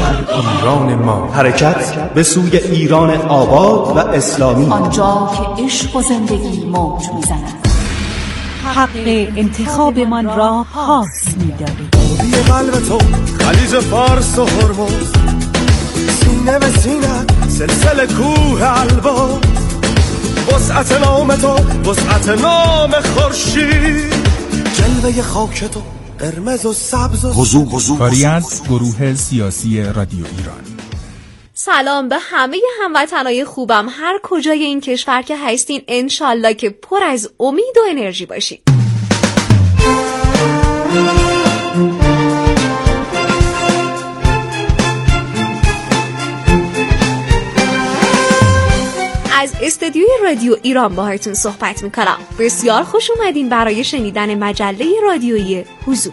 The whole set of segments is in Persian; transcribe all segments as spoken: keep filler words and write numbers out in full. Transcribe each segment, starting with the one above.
ایران ما، حرکت به سوی ایران آباد و اسلامی، آنجا که عشق و زندگی موج میزند. حق انتخاب من را پاس می‌دهید. بی قلب تو خلیج فارس و هرمز، سینه به سینه سلسله کوه البرز، وسعت نام تو وسعت نام خورشید، جلوه خاک تو قرمز و سبز و حضور حضور کاری از گروه سیاسی رادیو ایران. سلام به همه هموطنای خوبم هر کجای این کشور که هستین، انشالله که پر از امید و انرژی باشید. از استودیوی رادیو ایران باهاتون صحبت میکنم. بسیار خوش اومدین برای شنیدن مجله رادیویی حضور.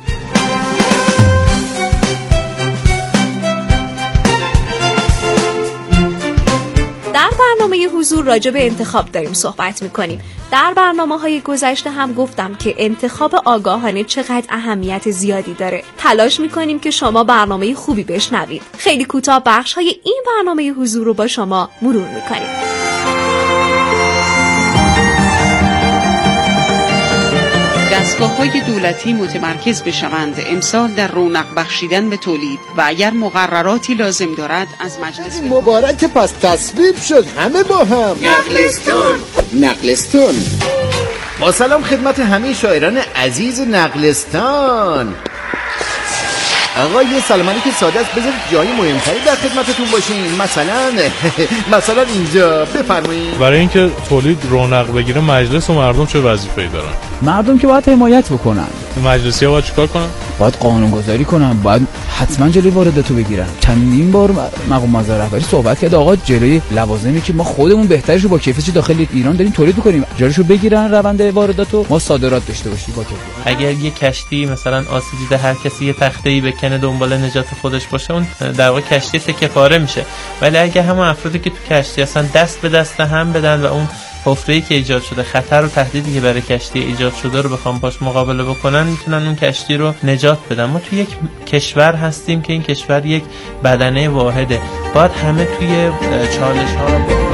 در برنامه حضور راجع به انتخاب داریم صحبت میکنیم. در برنامه‌های گذشته هم گفتم که انتخاب آگاهانه چقدر اهمیت زیادی داره. تلاش میکنیم که شما برنامه خوبی بشنوید. خیلی کوتاه بخش‌های این برنامه حضور رو با شما مرور میکنیم. دستگاه‌های دولتی متمرکز بشوند امسال در رونق بخشیدن به تولید و اگر مقرراتی لازم دارد از مجلس مبارک، پس تصویب شد همه با هم. نقلستون نقلستون با سلام خدمت همه شاعران عزیز نقلستان. آقا یه سلام علیک ساده است، بذارید جایی مهمتری در خدمتتون باشین. مثلا مثلا اینجا بفرمایید. برای اینکه تولید رونق بگیره مجلس و مردم چه وظیفه‌ای دارن؟ مردم که باید حمایت بکنن. مجلسی‌ها باید چیکار کنن؟ باید قانون‌گذاری کنن، باید حتما جلوی وارداتو بگیرن. چندین بار مقام معظم رهبری صحبت کرد آقا جلوی لوازمی که ما خودمون بهترشو با کیفیت داخل ایران داریم تولید می‌کنیم جلوشو بگیرن، روند وارداتو ما صادرات داشته باشیم با کیفیت. اگر یه کشتی مثلا آسیب دیده هر کسی یه تخته‌ای بکنه دنبال نجات خودش باشه، اون در واقع کشتی تکه پاره میشه. ولی اگه همون افرادی که تو کشتی هستن دست به دست هم بدن و اون حفره‌ای که ایجاد شده، خطر و تهدیدی که برای کشتی ایجاد شده رو بخوام باش مقابله بکنن، میتونن اون کشتی رو نجات بدن. ما تو یک کشور هستیم که این کشور یک بدنه واحده، باید همه توی چالش‌ها رو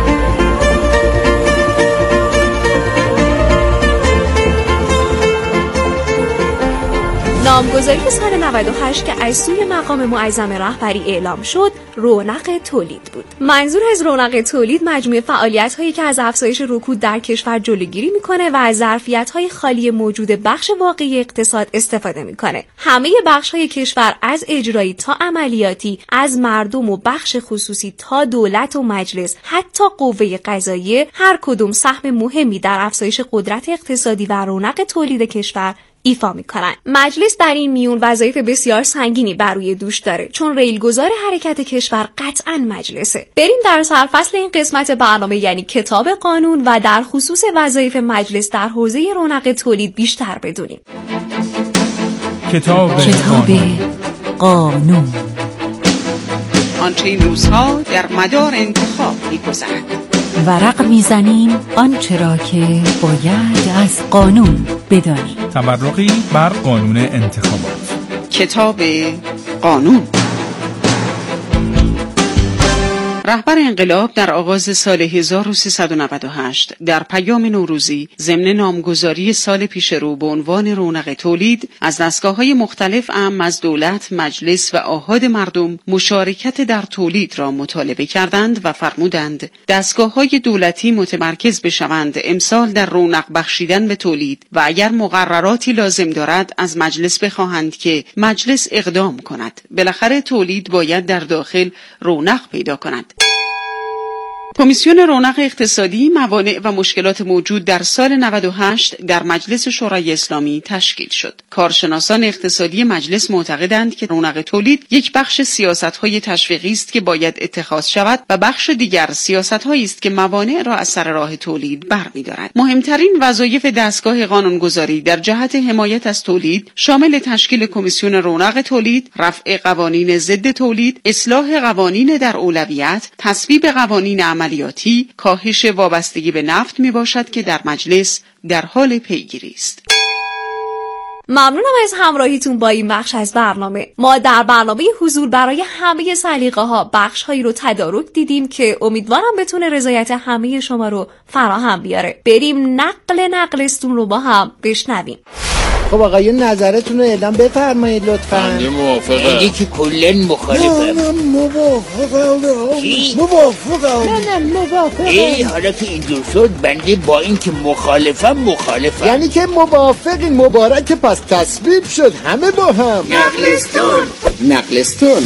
نامگذاری سال نود و هشت که از سوی مقام معظم رهبری اعلام شد، رونق تولید بود. منظور از رونق تولید مجموعه فعالیت‌هایی که از افزایش رکود در کشور جلوگیری می‌کنه و از ظرفیت‌های خالی موجود بخش واقعی اقتصاد استفاده می‌کنه. همه بخش‌های کشور از اجرایی تا عملیاتی، از مردم و بخش خصوصی تا دولت و مجلس، حتی قوه قضاییه، هر کدوم سهم مهمی در افزایش قدرت اقتصادی و رونق تولید کشور ایفا میکنن. مجلس در این میون وظایف بسیار سنگینی بر روی دوش داره، چون ریلگذار حرکت کشور قطعاً مجلسه. بریم در سرفصل این قسمت برنامه یعنی کتاب قانون و در خصوص وظایف مجلس در حوزه رونق تولید بیشتر بدونیم. کتاب, کتاب قانون. آنچه این روزها در مدار انتخاب می‌گذرد. ورق میزنیم آنچه را که باید از قانون بدانیم. تبرقی بر قانون انتخابات. کتاب قانون. رهبر انقلاب در آغاز سال هزار و سیصد و نود و هشت در پیام نوروزی ضمن نامگذاری سال پیش رو به عنوان رونق تولید از دستگاه‌های مختلف اعم از دولت، مجلس و آحاد مردم مشارکت در تولید را مطالبه کردند و فرمودند دستگاه‌های دولتی متمرکز بشوند امسال در رونق بخشیدن به تولید و اگر مقرراتی لازم دارد از مجلس بخواهند که مجلس اقدام کند. بالاخره تولید باید در داخل رونق پیدا کند. کمیسیون رونق اقتصادی موانع و مشکلات موجود در سال نود و هشت در مجلس شورای اسلامی تشکیل شد. کارشناسان اقتصادی مجلس معتقدند که رونق تولید یک بخش سیاست‌های تشویقی است که باید اتخاذ شود و بخش دیگر سیاست‌هایی است که موانع را از سر راه تولید برمی‌دارد. مهمترین وظایف دستگاه قانونگذاری در جهت حمایت از تولید شامل تشکیل کمیسیون رونق تولید، رفع قوانین ضد تولید، اصلاح قوانین در اولویت، تصویب قوانین عملیاتی، کاهش وابستگی به نفت می باشد که در مجلس در حال پیگیری است. ممنونم از همراهیتون با این بخش از برنامه. ما در برنامه حضور برای همه سلیقه ها بخش هایی رو تدارک دیدیم که امیدوارم بتونه رضایت همه شما رو فراهم بیاره. بریم نقل نقلستون رو با هم بشنویم. خب آقایون نظرتون رو اعلام بفرمایید لطفاً. من موافقم. میگه که کلن مخالفم. نه موافقم. چی؟ موافقم. نه نه موافقم. ای حالا که اینجور شد بنده با این که مخالفم مخالفم. یعنی که موافقین. مبارک پس تصویب شد همه با هم. نقلستون نقلستون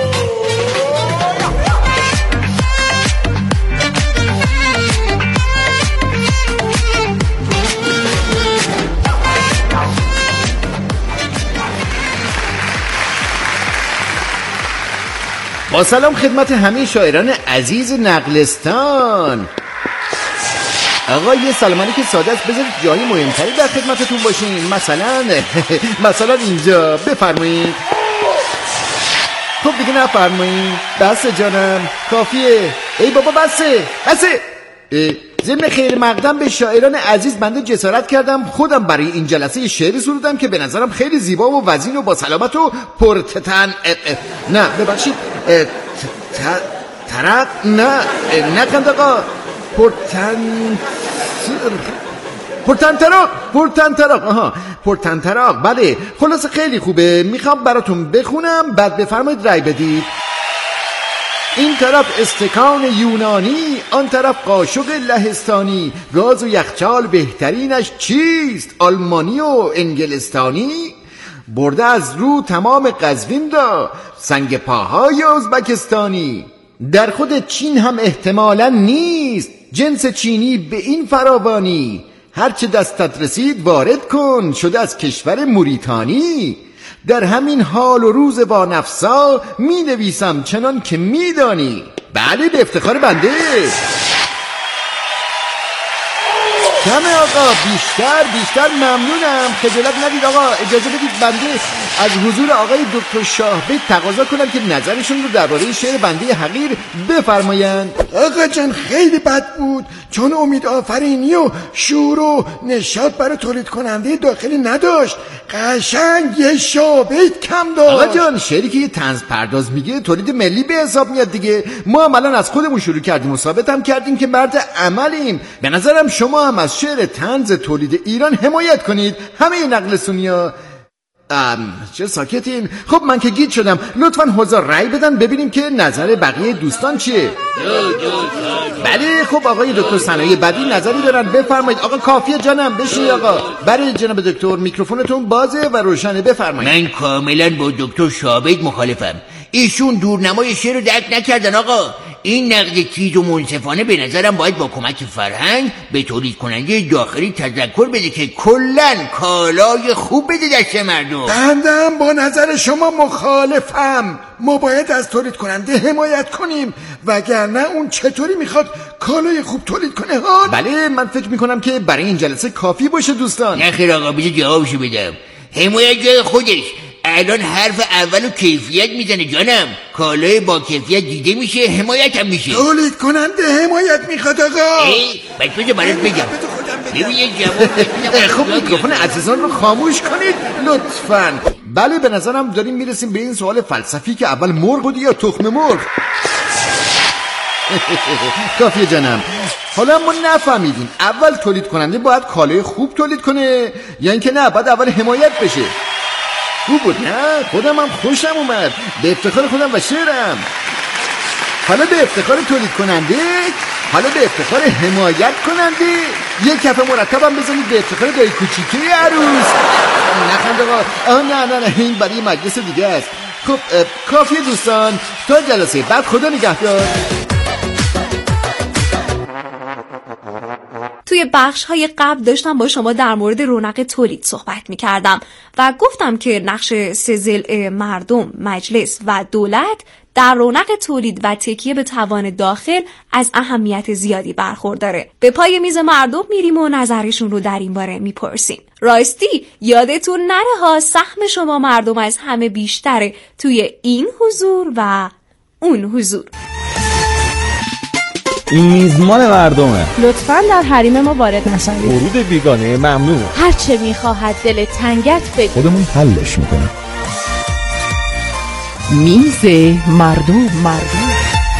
با سلام خدمت همه شاعران عزیز نقلستان. آقا یه سلام که ساده است، بذارید جایی مهمتری در خدمتتون باشین. مثلا مثلا اینجا بفرمایید. خب دیگه نفرمایید. بسه جانم کافیه. ای بابا بسه بسه. ضمن خیر مقدم به شاعران عزیز بنده جسارت کردم خودم برای این جلسه شعری سرودم که به نظرم خیلی زیبا و وزین و با سلامت و پرتتن نه ببخشید ترق نه نکند آقا پرتن پرتن تراق پرتن تراق آها پرتن تراق بله خلاص خیلی خوبه. میخوام براتون بخونم بعد بفرمایید رای بدید. این طرف استکان یونانی، آن طرف قاشق لهستانی. گاز و یخچال بهترینش چیست؟ آلمانی و انگلستانی. برده از رو تمام قزوین را، سنگ پاهای ازبکستانی. در خود چین هم احتمالاً نیست جنس چینی به این فراوانی. هرچه دستت رسید وارد کن، شده از کشور موریتانی. در همین حال و روز با نفسا می نویسم چنان که می دانی. بله به افتخار بنده. کمه آقا بیشتر بیشتر ممنونم. خجالت ندید آقا. اجازه بدید بنده از حضور آقای دکتر شاهبید تقاضا کنم که نظرشون رو درباره شعر بنده حقیر بفرمایند. آقا جان خیلی بد بود، چون امید آفرینی و شور و نشاط برای تولید کننده داخلی نداشت. قشنگ یه شاهبید کم داشت. آقا جان شعری که یه طنز پرداز میگه تولید ملی به حساب میاد دیگه. ما هم الان از خودمون شروع کردیم و ثابت هم کردیم که مرد عملیم. به نظرم شما هم از شعر طنز تولید ایران حمایت کنید. همه نقلستونیا ام چه ساکتین؟ خب من که گیج شدم. لطفاً حضار رأی بدن ببینیم که نظر بقیه دوستان چیه. بله خب آقای دکتر صنایع بدی نظری دارن بفرمایید. آقا کافیه جانم بشین آقا. برای جناب دکتر میکروفونتون بازه و روشنه بفرمایید. من کاملا با دکتر شاهبید مخالفم. ایشون دورنمای شعر رو درک نکردن آقا. این نقد تیز و منصفانه به نظرم باید با کمک فرهنگ به تولید کننده داخلی تذکر بده که کلن کالای خوب بده دست مردم. بندم با نظر شما مخالفم. ما باید از تولید کننده حمایت کنیم، وگرنه اون چطوری میخواد کالای خوب تولید کنه ها؟ بله من فکر میکنم که برای این جلسه کافی باشه دوستان. نه خیر آقا بذار جوابشو بدم. حمایت جای خودش. الان حرف اولو کیفیت میزنه جانم. کالای با کیفیت دیده میشه، حمایت هم میشه. تولید کننده حمایت میخواد آقا. ای بچه بذار برات بگم. ببین جواب. خب میکروفون عزیزان رو خاموش کنید لطفاً. بله به نظرم داریم میرسیم به این سوال فلسفی که اول مرغ بودی یا تخم مرغ. کافیه جانم. حالا ما نفهمیدیم اول تولید کننده باید کالای خوب تولید کنه یا اینکه نه باید اول حمایت بشه؟ خوب بود نه؟ خودم هم خوشم اومد. به افتخار خودم و شعرم. حالا به افتخار تولید کننده، حالا به افتخار حمایت کننده. یک کف مرتبم بزنید به افتخار دایی کوچیکه عروس. نخند آقا. آه نه نه نه این برای مجلس دیگه است. خب کافیه دوستان، تا جلسه بعد خدا نگهدار. توی بخش های قبل داشتم با شما در مورد رونق تولید صحبت می کردم و گفتم که نقش سه ضلع مردم، مجلس و دولت در رونق تولید و تکیه به توان داخل از اهمیت زیادی برخورداره. به پای میز مردم میریم و نظرشون رو در این باره میپرسیم. راستی یادتون نره ها سهم شما مردم از همه بیشتره توی این حضور و اون حضور. این میزمان مردمه. لطفاً در حریم ما وارد نشوید. ورود بیگانه ممنوع. هر چه میخواهد دل تنگت بگو. خودمون حلش میکنیم. میز مردم مردم.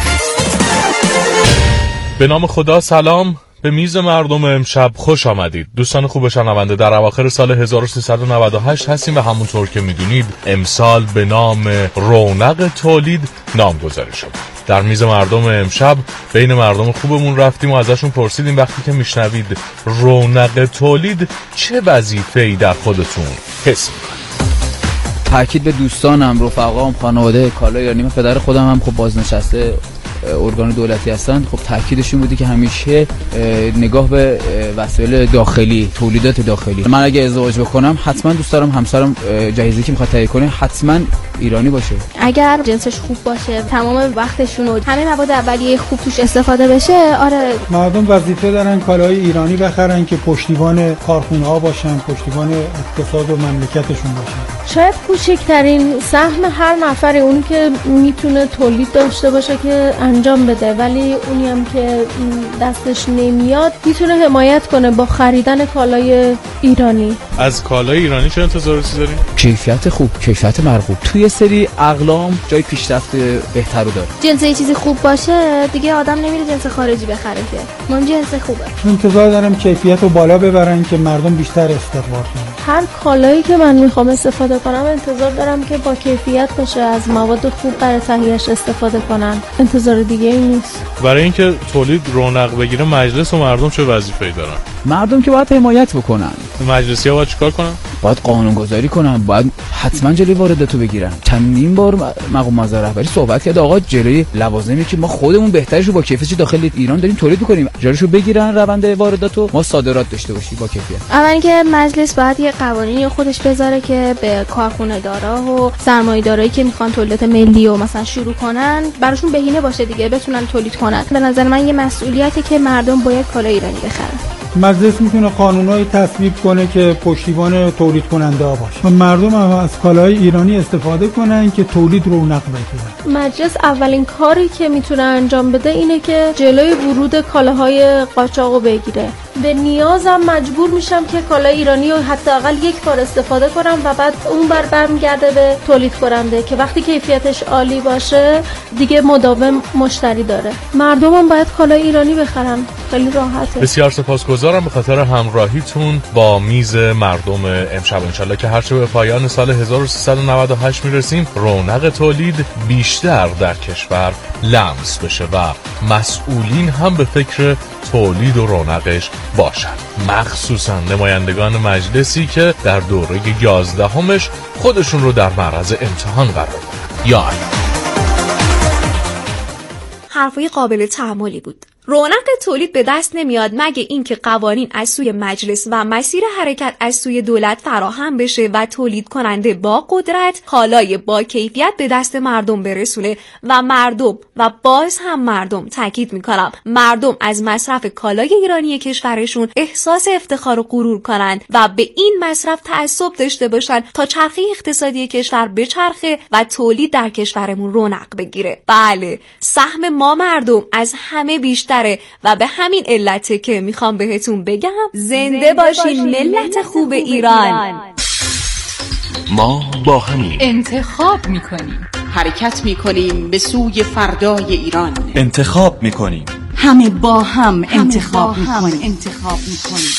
به نام خدا سلام. به میز مردم امشب خوش آمدید. دوستان خوب شنونده، در اواخر سال هزار و سیصد و نود و هشت هستیم و همونطور که میدونید امسال به نام رونق تولید نامگذاری شد. در میز مردم امشب بین مردم خوبمون رفتیم و ازشون پرسیدیم وقتی که میشنوید رونق تولید چه وظیفه‌ای در خودتون حس میکنید؟ تاکید به دوستانم، رفقام، خانواده کالای ایرانی، من پدر خودم هم خب بازنشسته ارگان دولتی هستن. خب تاکیدشون بودی که همیشه نگاه به وسایل داخلی، تولیدات داخلی. من اگه ازدواج بکنم حتما دوست دارم همسرم جهیزی که میخواد تهیه کنه حتما ایرانی باشه. اگر جنسش خوب باشه، تمام وقتشون و همه مواد اولیه خوب توش استفاده بشه، آره مردم وظیفه دارن کالای ایرانی بخرن که پشتیبان کارخونه‌ها باشن، پشتیبان اقتصاد و مملکتشون باشن. شاید کوچکترین سهم هر نفری اون که میتونه تولید داشته باشه که انجام بده، ولی اونی هم که دستش نمیاد میتونه حمایت کنه با خریدن کالای ایرانی. از کالای ایرانی چه انتظاری داری؟ کیفیت خوب، کیفیت مرغوب. توی سری اقلام جای پیشرفت بهتر رو داره. جنس یه چیزی خوب باشه دیگه آدم نمیره جنس خارجی بخره که. من جنس خوبه. انتظار دارم کیفیت رو بالا ببرن که مردم بیشتر استقبال کنن. هر کالایی که من میخوام استفاده کنم انتظار دارم که با کیفیت باشه، از مواد خوب برای تهیه‌اش استفاده کنن. انتظار دیگه ای نیست. برای اینکه تولید رونق بگیره مجلس و مردم چه وظیفه‌ای دارن؟ مردم که باید حمایت بکنن. مجلسی‌ها باید چیکار کنن؟ باید قانون‌گذاری کنن، باید حتما جلوی وارداتو بگیرن. چندین بار مقام معظم رهبری صحبت کرد آقا جلوی لوازمی که ما خودمون بهترش رو با کیفیت داخل ایران داریم تولید می‌کنیم، جلوشو بگیرن، روند وارداتو ما صادرات داشته باشیم با کیفیت. اولا که مجلس باید یه قوانینی خودش بذاره که به کارخونه دارا و سرمایه‌دارایی که میخوان تولیدات ملی و مثلا شروع کنن براشون بهینه باشه دیگه، بتونن تولید کنن. به نظر من یه مسئولیتی که مردم باید کالای ایرانی بخرن. مجلس میتونه قانونایی تصویب کنه که پشتیبان تولید کننده ها باشه و مردم هم از کالای ایرانی استفاده کنن که تولید رونق بگیره. مجلس اولین کاری که میتونه انجام بده اینه که جلوی ورود کالاهای قاچاقو بگیره. به نیازم مجبور میشم که کالای ایرانی رو حداقل یک بار استفاده کنم و بعد اون بر برمیگرده به تولید کننده که وقتی کیفیتش عالی باشه دیگه مداوم مشتری داره. مردم هم باید کالای ایرانی بخرن. خیلی راحته. بسیار سپاسگزارم به خاطر همراهیتون با میز مردم امشب. انشالله که هرچه به پایان سال هزار و سیصد و نود و هشت میرسیم رونق تولید بیشتر در کشور لمس بشه و مسئولین هم به فکر تولید و رونقش باشن، مخصوصا نمایندگان مجلسی که در دوره یازدهمش خودشون رو در معرض امتحان قرار دادن. یا الله. حرفای قابل تأملی بود. رونق تولید به دست نمیاد مگه اینکه قوانین از سوی مجلس و مسیر حرکت از سوی دولت فراهم بشه و تولید کننده با قدرت کالای با کیفیت به دست مردم برسونه و مردم و باز هم مردم، تاکید میکنم مردم، از مصرف کالای ایرانی کشورشون احساس افتخار و غرور کنند و به این مصرف تعصب داشته باشن تا چرخه اقتصادی کشور بچرخه و تولید در کشورمون رونق بگیره. بله، سهم ما مردم از همه بیشتر و به همین علته که میخوام بهتون بگم زنده, زنده باشین ملت خوب ایران. ما با همین انتخاب میکنیم، حرکت میکنیم به سوی فردای ایران. انتخاب میکنیم، همه با هم انتخاب میکنیم انتخاب میکنیم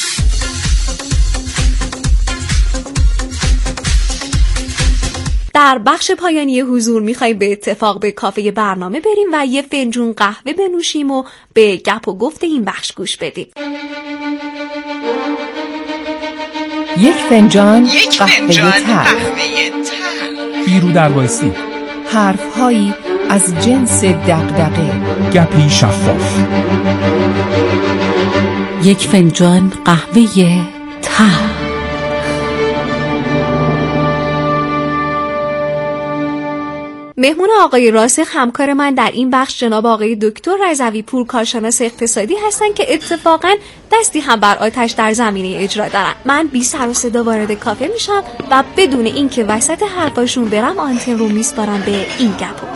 در بخش پایانی حضور میخوایم به اتفاق به کافه برنامه بریم و یه فنجون قهوه بنوشیم و به گپ و گفت این بخش گوش بدیم. یک فنجان قهوه تلخ، بیرو در وایسی، حرفهایی از جنس دغدغه، گپی شفاف. یک فنجان قهوه تلخ. مهمون آقای راسخ همکار من در این بخش جناب آقای دکتر رضوی پور، کارشناس اقتصادی هستن که اتفاقاً دستی هم بر آتش در زمینه اجرا دارن. من بی سر و صدا وارد کافه میشم و بدون اینکه وسط حرفاشون برم آنتن رو میسپارم به این گپ و گفت.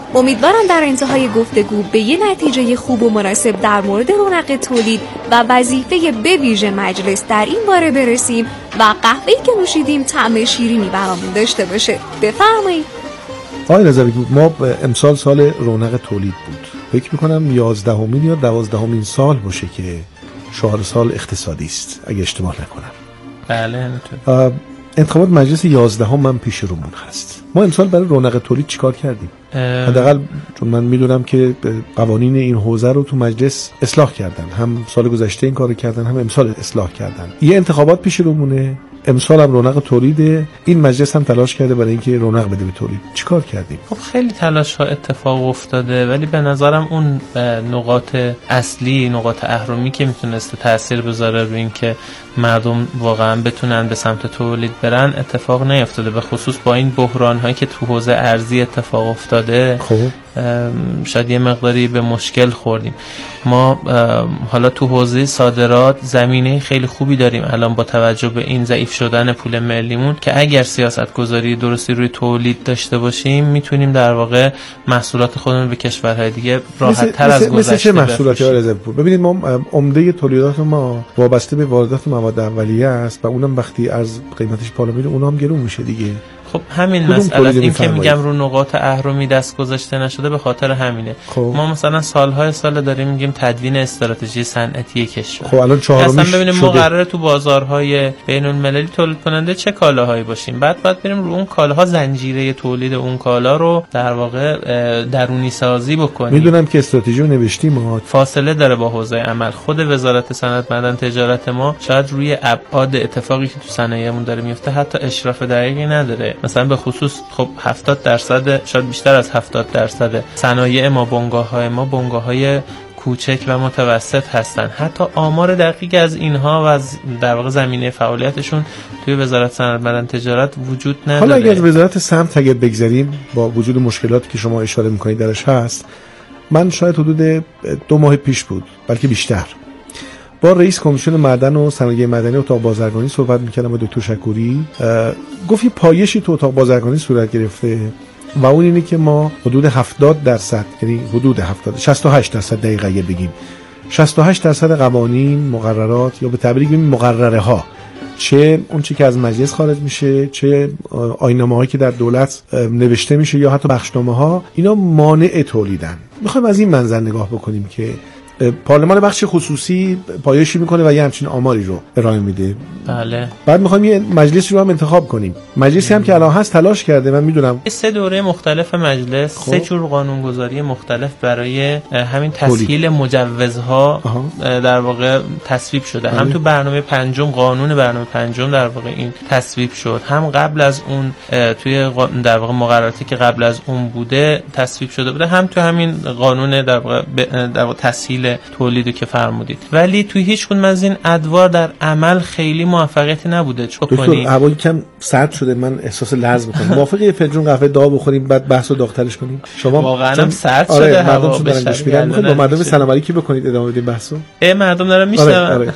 امیدوارم در انتهای گفتگو به یه نتیجه خوب و مناسب در مورد رونق تولید و وظیفه به ویژه مجلس در این باره برسیم و قهوه‌ای که نوشیدیم طعم شیرینی برامون داشته باشه. بفرمایید. آقای رضوی، ما امسال سال رونق تولید بود. فکر می‌کنم یازدهمین یا دوازدهمین سال باشه که شعار سال اقتصادی است اگه اشتباه نکنم. بله همینطور. انتخابات مجلس یازدهم من پیش رومون هست. ما امسال برای رونق تولید چیکار کردیم؟ حداقل چون من میدونم که قوانین این حوزه رو تو مجلس اصلاح کردن، هم سال گذشته این کارو کردن، هم امسال اصلاح کردن. یه انتخابات پیش رومونه، امسال هم رونق تولید، این مجلس هم تلاش کرده برای اینکه رونق بده به تولید. چیکار کردیم؟ خب خیلی تلاش ها اتفاق افتاده، ولی به نظرم اون نقاط اصلی، نقاط اهرمی که میتونسته تاثیر بذاره روی اینکه مردم واقعا بتونن به سمت تولید برن اتفاق نیفتاده. به خصوص با این بحران هایی که تو حوزه ارزی اتفاق افتاده، خب شاید یه مقداری به مشکل خوردیم. ما حالا تو حوزه صادرات زمینه خیلی خوبی داریم الان با توجه به این ضعیف شدن پول ملیمون، که اگر سیاست گذاری درستی روی تولید داشته باشیم میتونیم در واقع محصولات خودمون به کشورهای دیگه راحت تر از گذشته مثل چه محصولاتی ها رزرو پول. ببینید ما عمده تولیدات ما وابسته به واردات مواد اولیه است و اونم وقتی از قیمتش بالا میره اونم گرون میشه دیگه. خب همین مسئله است. این که میگم رو نقاط اهرمی دست گذاشته نشده به خاطر همینه. خب. ما مثلا سالهای سال داریم میگیم تدوین استراتژی صنعتی کشور. خب الان چهارمیش اصلا ببینیم ما قراره تو بازارهای بین المللی تولید کننده چه کالاهایی باشیم، بعد بعد بریم رو اون کالاها زنجیره تولید اون کالا رو در واقع درونی سازی بکنیم. میدونم که استراتژی رو نوشتیم، ما فاصله داره با حوزه عمل. خود وزارت صنعت معدن تجارت ما شاید روی ابعاد اتفاقی که تو صنایعمون داره میفته حتی اشراف دقیقی نداره. مثلا به خصوص خب هفتاد درصد، شاید بیشتر از هفتاد درصد صنایع ما، بنگاه‌های ما بنگاه‌های کوچک و متوسط هستن. حتی آمار دقیق از اینها و از در واقع زمینه فعالیتشون توی وزارت صنعت معدن تجارت وجود نداره. حالا اگر از وزارت سمت اگه بگذریم، با وجود مشکلاتی که شما اشاره می‌کنید درش هست، من شاید حدود دو ماه پیش بود بلکه بیشتر با رئیس کمیسیون معدن و صنایع معدنی اتاق بازرگانی صحبت می‌کردم با دکتر شکوری. گفت یه پایشی تو اتاق بازرگانی صورت گرفته و اون اینه که ما حدود هفتاد درصد، یعنی حدود هفتاد شصت و هشت درصد دقیقاً بگیم شصت و هشت درصد قوانین، مقررات یا به تعبیر بگیم مقرره ها، چه اون چیزی که از مجلس خارج میشه، چه آیین‌نامه‌هایی که در دولت نوشته میشه یا حتی بخشنامه‌ها، اینا مانع تولیدن. می‌خوایم از این منظر نگاه بکنیم که پارلمان بخش خصوصی پایشی میکنه و یه همچین آماری رو ارائه میده. بله. بعد میخوایم یه مجلسی رو هم انتخاب کنیم. مجلسی هم که الان هست تلاش کرده، من میدونم سه دوره مختلف مجلس، خب. سه جور قانونگذاری مختلف برای همین تسهیل مجوزها در واقع تصویب شده. بله. هم تو برنامه پنجم، قانون برنامه پنجم در واقع این تصویب شد، هم قبل از اون توی در واقع مقرراتی که قبل از اون بوده تصویب شده بوده، هم تو همین قانون در واقع در واقع تسهیل تولیدی که فرمودید. ولی توی هیچ کدوم از این ادوار در عمل خیلی موفقیتی نبوده. دکتر هوا کم سرد شده، من احساس لرز میکنم. موافقه یه فنجون قهوه داغ بخوریم بعد بحثو داغ‌ترش کنیم؟ شما واقعا سرد آره شده هوا بشه. میخوام با مردم سلام علیکی بکنید ادامه بدیم بحثو. ای مردم دارم میشنون. آره، آره.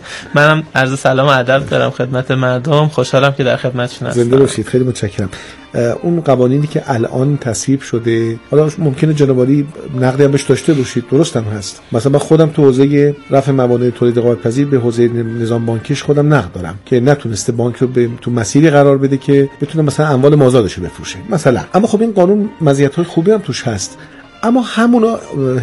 منم عرض سلام و ادب دارم خدمت مردم. خوشحالم که در خدمتشون هستم. زنده باشید. خیلی متشکرم. اون قوانینی که الان تصویب شده، حالا ممکنه جناب عالی نقدی هم بهش داشته باشید، درست هم هست. مثلا من خودم تو حوزه رفع موانع تولید قابل پذیر به حوزه نظام بانکیش خودم نقد دارم که نتونسته بانک رو به تو مسیری قرار بده که بتونه مثلا اموال مازادش رو بفروشه مثلا. اما خب این قانون مزیت‌های خوبی هم توش هست، اما همونا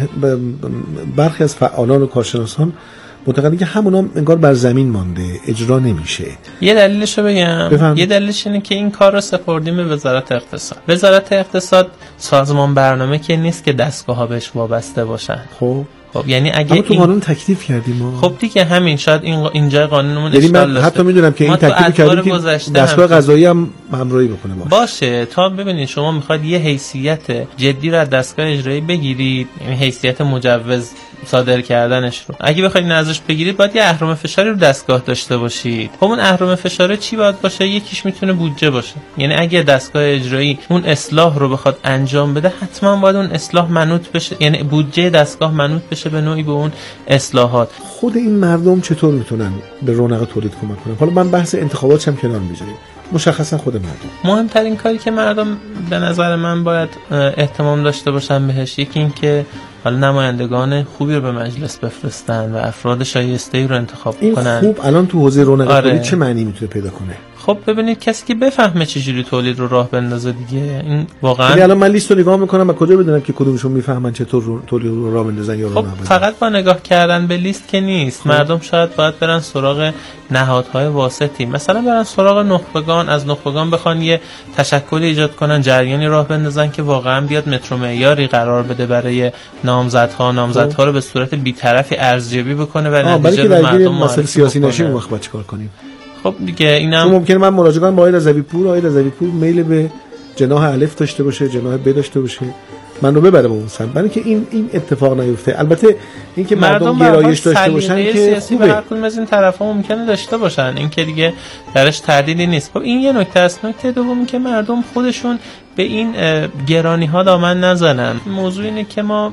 برخی از فعالان و کارشناسان معتقدن که همونا انگار بر زمین مانده، اجرا نمیشه. یه دلیلشو بگم. بفهم. یه دلیلش اینه که این کار رو سپردیم به وزارت اقتصاد. وزارت اقتصاد سازمان برنامه که نیست که دستگاه‌ها بهش وابسته باشن. خب خب یعنی اگه اما تو این... قانون تکلیف کردیم ما. خب دیگه همین شاید این اینجا قانونمون یعنی من حتی میدونم که این تکلیف کردیم که دستگاه قضایی هم همراهی بکنه باشه. باشه تا ببینید شما میخواد یه حیثیت جدی رو از دستگاه اجرایی بگیرید، یعنی حیثیت مجوز صادر کردنش رو اگه بخواید ازش بگیرید باید یه اهرم فشاری رو دستگاه داشته باشید. خب اون اهرم فشار چی باید باشه؟ یکیش میتونه بودجه باشه. یعنی اگه دستگاه اجرایی اون اصلاح رو بخواد انجام بده حتما باید اون اصلاح منوط بشه، یعنی بودجه دستگاه منوط بشه به نوعی به اون اصلاحات. خود این مردم چطور میتونن به رونق تولید کمک کنن؟ حالا من بحث انتخاباتش هم کنار میذارم. مشخصا خود مردم. مهمترین کاری که مردم به نظر من باید اهتمام داشته باشن بهش، یکی این که حالا نمایندگان خوبی رو به مجلس بفرستن و افراد شایسته‌ای رو انتخاب این کنن. خوب الان تو حوزه رونق آره. تولید چه معنی میتونه پیدا کنه؟ خب ببینید کسی که بفهمه چجوری تولید رو راه بندازه دیگه، این واقعا یعنی الان من لیست رو نگاه میکنم و کجا بدونم که کدومشون میفهمن چطور رو... تولید رو راه بندازن یا خب راه نبندازن؟ فقط با نگاه کردن به لیست که نیست. خب. مردم شاید باید برن سراغ نهادهای واسطی، مثلا برن سراغ نخبگان، از نخبگان بخوان یه تشکل ایجاد کنن، جریانی راه بندازن که واقعا بیاد متر و معیاری قرار بده برای نامزدها، نامزدها رو به صورت بی‌طرفی ارزیابی بکنه و نتیجه رو مردم معرفی سیاسی نشیم. وقت باید چیکار کنیم؟ خب دیگه اینم ممکنه من مراجعه کنم با آقای رضوی پور، آقای رضوی پور میل به جناح الف داشته باشه، جناح ب داشته باشه، من رو ببره به اون سمت، برای که این این اتفاق نیفته. البته این که مردم, مردم گرایش داشته باشن که خوبه، هر کدوم از این طرفا ممکنه داشته باشن، این که دیگه درش تردیدی نیست. خب این یه نکته است. نکته دوم که مردم خودشون به این گرانی ها دامن نزنن. موضوع اینه که ما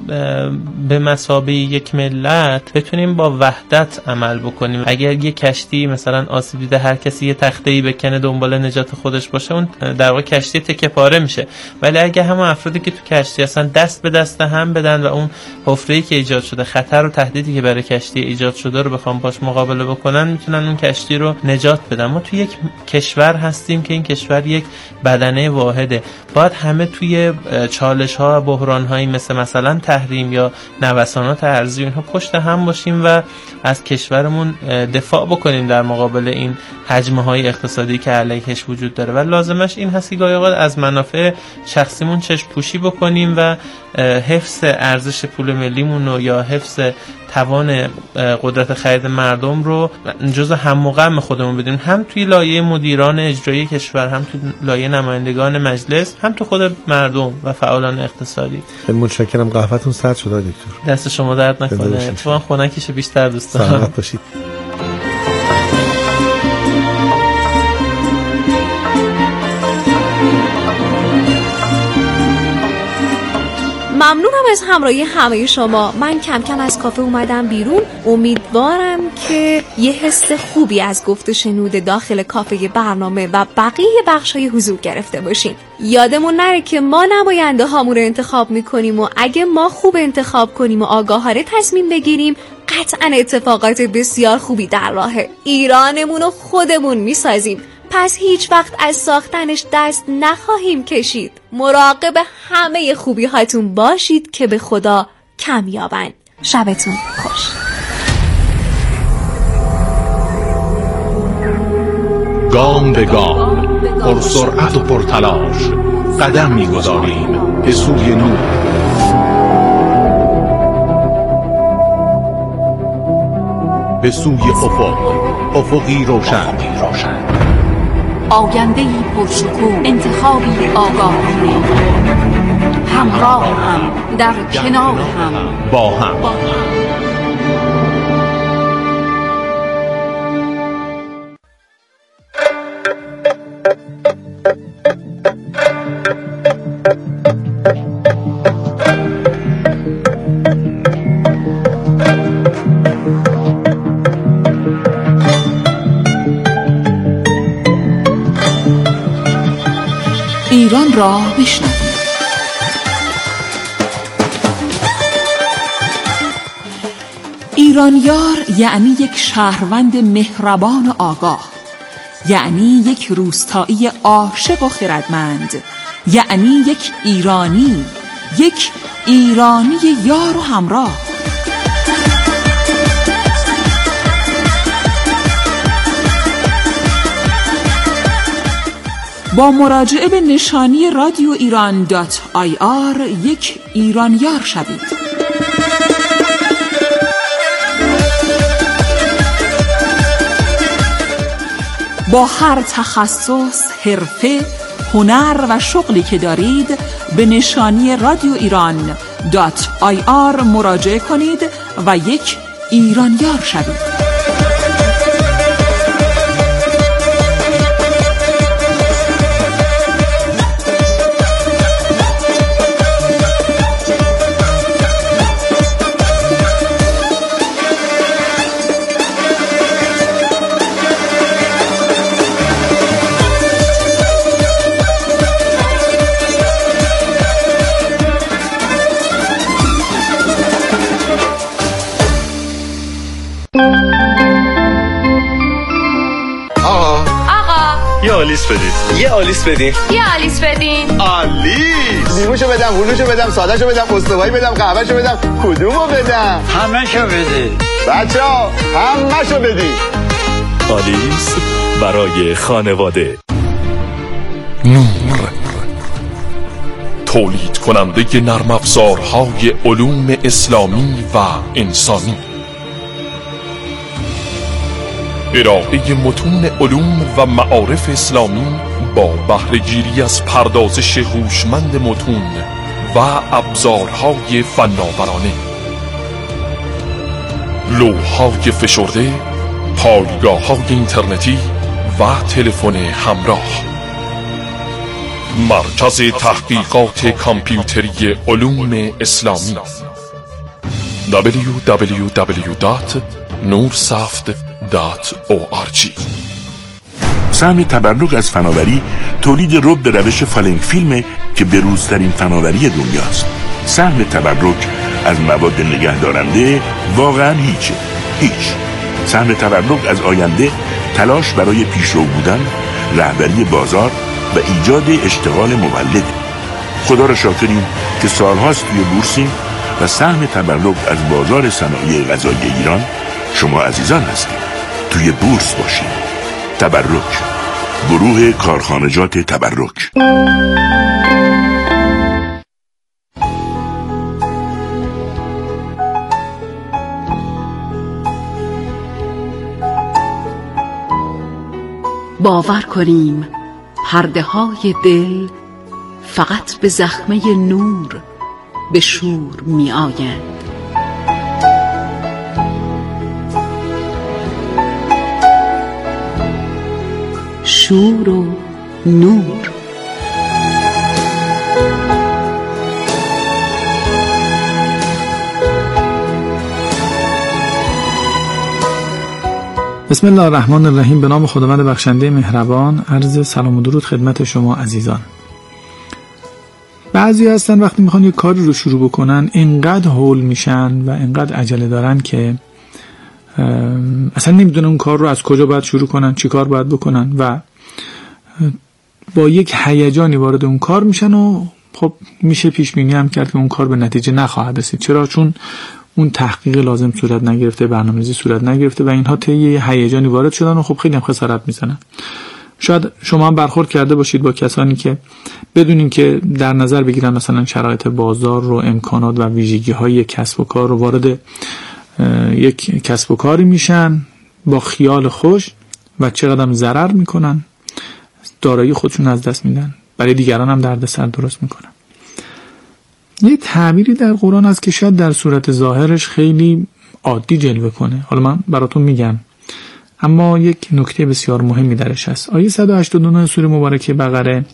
به مثابه یک ملت بتونیم با وحدت عمل بکنیم. اگر یه کشتی مثلا آسیب دیده هر کسی یه تخته‌ای بکنه دنبال نجات خودش باشه، اون در واقع کشتی تکه پاره میشه. ولی اگه همه افرادی که تو کشتی هستن دست به دست هم بدن و اون حفره‌ای که ایجاد شده، خطر و تهدیدی که برای کشتی ایجاد شده رو بخوام باش مقابله بکنن، میتونن اون کشتی رو نجات بدن. ما تو یک کشور هستیم که این کشور یک بدنه واحده. باید همه توی چالش ها و بحران هایی مثل مثلا تحریم یا نوسانات ارزی اینها پشت هم باشیم و از کشورمون دفاع بکنیم در مقابل این حجمه های اقتصادی که علیهش وجود داره. و لازمش این هست که گاهی اوقات از منافع شخصیمون چشم پوشی بکنیم و حفظ ارزش پول ملیمون رو یا حفظ توان قدرت خرید مردم رو جزء هم و غم خودمون بدیم، هم توی لایه مدیران اجرایی کشور، هم توی لایه نمایندگان مجلس، هم تو خود مردم و فعالان اقتصادی. خیلی متشکرم. قهوه‌تون سرد شد دکتر. دست شما درد نکنه. اتفاقا خنکیش بیشتر دوست دارم. سلامت باشید. ممنونم از همراهی همه شما. من کم کم از کافه اومدم بیرون. امیدوارم که یه حس خوبی از گفت و شنود داخل کافه برنامه و بقیه بخش‌های حضور گرفته باشین. یادمون نره که ما نماینده هامون رو انتخاب میکنیم و اگه ما خوب انتخاب کنیم و آگاهانه تصمیم بگیریم، قطعاً اتفاقات بسیار خوبی در راهه. ایرانمون رو خودمون میسازیم. پس هیچ وقت از ساختنش دست نخواهیم کشید. مراقب همه خوبی هاتون باشید که به خدا کم یابند. شبتون خوش. گام به گام، پر سرعت و پر تلاش، قدم می‌گذاریم به سوی نور. به سوی افق، افقی روشن. آینده‌ای پرشکوه، انتخابی آگاهانه، همراه هم، در کنار هم، با هم. ایران را بشنوید. ایرانیار یعنی یک شهروند مهربان و آگاه، یعنی یک روستایی عاشق و خردمند، یعنی یک ایرانی، یک ایرانی یار و همراه. با مراجعه به نشانی رادیو ایران دات آی آر یک ایرانیار شوید. با هر تخصص، حرفه، هنر و شغلی که دارید به نشانی رادیو ایران دات آی آر مراجعه کنید و یک ایرانیار شوید. آلیس بدید. یه آلیس بدین. یه آلیس بدین. آلیس. لیموشو بدم، هلوشو بدم، سادهشو بدم، استوایی بدم، قهوهشو بدم، کدومو بدم؟ همه‌شو بده. بچه‌ها همه‌شو بدید. آلیس برای خانواده. نور، تولید کننده نرم افزارهای علوم اسلامی و انسانی، ارائه متون علوم و معارف اسلامی با بهره‌گیری از پردازش هوشمند متون و ابزارهای فناورانه، لوح‌های فشرده، پایگاه‌های اینترنتی و تلفن همراه. مرکز تحقیقات کامپیوتری علوم اسلامی دبلیو دبلیو دبلیو دات نورسافت دات او آر جی. سهم تبرک از فناوری تولید رب به روش فالنگ فیلم که بروزترین فناوری دنیاست. سهم تبرک از مواد نگهدارنده واقعا هیچه، هیچ. سهم تبرک از آینده تلاش برای پیشرو بودن، رهبری بازار و ایجاد اشتغال مولد. خدا را شاکریم که سالهاست توی بورسیم و سهم تبرک از بازار صنایع غذایی ایران شما عزیزان هستید. توی بورس باشید. تبرک، گروه کارخانجات تبرک. باور کنیم پرده های دل فقط به زخمه نور به شور می آیند. شور و نور. بسم الله الرحمن الرحیم. به نام خداوند بخشنده مهربان. عرض سلام و درود خدمت شما عزیزان. بعضی هستن وقتی میخوان یک کاری رو شروع بکنن اینقدر هول میشن و اینقدر عجله دارن که اصلا نمیدونن اون کار رو از کجا باید شروع کنن، چی کار باید بکنن و با یک هیجانی وارد اون کار میشن و خب میشه پیش بینی هم کرد که اون کار به نتیجه نخواهد رسید. چرا؟ چون اون تحقیق لازم صورت نگرفته، برنامه‌ریزی صورت نگرفته و اینها طی هیجانی وارد شدن و خب خیلی هم خسارت میزنن. شاید شما هم برخورد کرده باشید با کسانی که بدونین که در نظر بگیرن مثلا شرایط بازار رو، امکانات و ویژگی‌های کسب و کار رو، وارد یک کسب و کاری میشن با خیال خوش و چقدر ضرر میکنن، دارایی خودشون از دست میدن، برای دیگران هم دردسر درست میکنن. یه تعبیری در قرآن هست که شاید در صورت ظاهرش خیلی عادی جلوه کنه، حالا من براتون میگم، اما یک نکته بسیار مهمی درش هست. آیه صد و هشتاد و نه سوره مبارکه بقره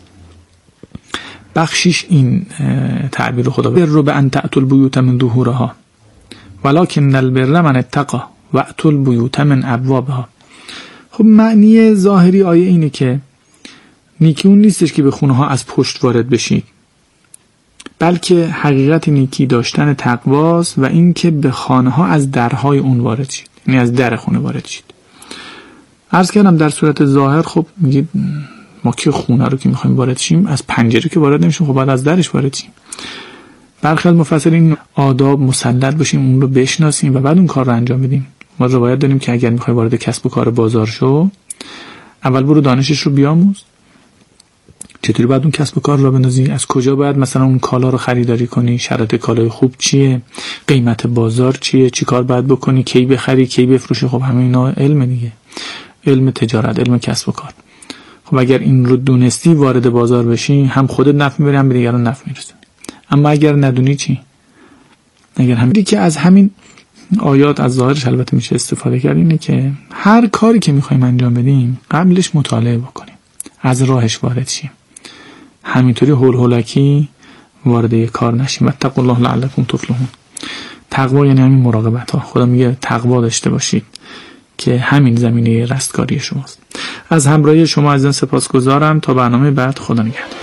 بخشیش این تعبیر رو خدا بر به ان تأتوا البیوت من ظهورها ولکن البر من اتقی و اتوا البیوت من ابوابها. خب معنی ظاهری آیه اینه که نیکی اون نیستش که به خونه ها از پشت وارد بشید، بلکه حقیقت نیکی داشتن تقواست و این که به خانه ها از درهای اون وارد شید، یعنی از در خونه وارد شید. عرض کردم در صورت ظاهر خب میگید ما که خونه رو که میخوایم وارد شیم از پنجره که وارد نمیشیم، خب بعد از درش وارد شیم. برخی از مفسرین آداب مسلط باشیم، اون رو بشناسیم و بعد اون کار رو انجام بدیم. ما روایت داریم که اگر میخوای وارد کسب و کار بازار شو، اول برو دانشش رو بیاموز، چطوری باید اون کسب و کار رو بندازی، از کجا باید مثلا اون کالا رو خریداری کنی، شرایط کالای خوب چیه، قیمت بازار چیه، چی کار باید بکنی، کی بخری کی بفروشی. خب همه اینا علم دیگه، علم تجارت، علم کسب و کار. خب اگر این رو دونستی وارد بازار بشی، هم خودت نفع میبری هم به دیگران نفع میرسونی. اما اگر ندونی چی؟ اگر همین که از همین آیات از ظاهرش البته میشه استفاده کرد اینه که هر کاری که میخوایم انجام بدیم قبلش مطالعه بکنیم، از راهش وارد شیم، همینطوری هول هولکی وارد یک کار نشیم. واتقوا الله لعلکم تفلحون. تقوا یعنی همین مراقبت ها. خدا میگه تقوا داشته باشید که همین زمینه رستگاری شماست. از همراهی شما عزیزان سپاسگزارم. تا برنامه بعد، خدا نگهدار.